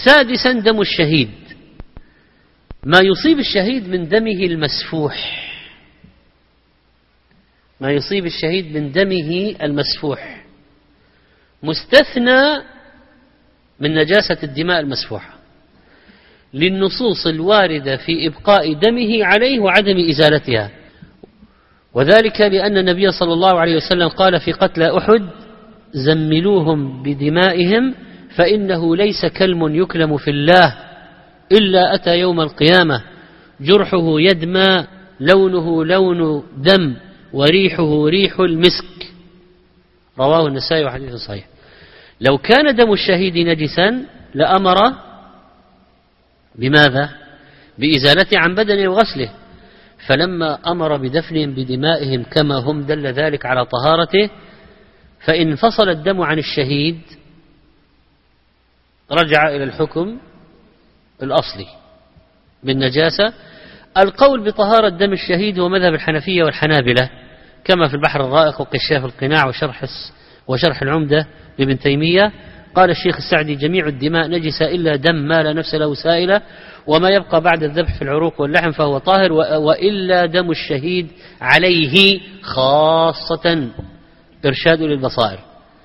سادسا دم الشهيد، ما يصيب الشهيد من دمه المسفوح، ما يصيب الشهيد من دمه المسفوح مستثنى من نجاسة الدماء المسفوحة للنصوص الواردة في إبقاء دمه عليه وعدم إزالتها، وذلك لأن النبي صلى الله عليه وسلم قال في قتلى أحد: زملوهم بدمائهم فإنه ليس كلم يكلم في الله إلا أتى يوم القيامة جرحه يدمى لونه لون دم وريحه ريح المسك. رواه النسائي وحديث صحيح. لو كان دم الشهيد نجسا لأمر بماذا؟ بإزالته عن بدنه وغسله، فلما أمر بدفنهم بدمائهم كما هم دل ذلك على طهارته، فإن انفصل الدم عن الشهيد رجع إلى الحكم الأصلي بالنجاسة. القول بطهارة دم الشهيد هو مذهب الحنفية والحنابلة كما في البحر الرائق وكشاف القناع وشرح العمدة لابن تيمية. قال الشيخ السعدي: جميع الدماء نجسة إلا دم ما لا نفس له سائلة، وما يبقى بعد الذبح في العروق واللحم فهو طاهر، وإلا دم الشهيد عليه خاصة. إرشاد للبصائر.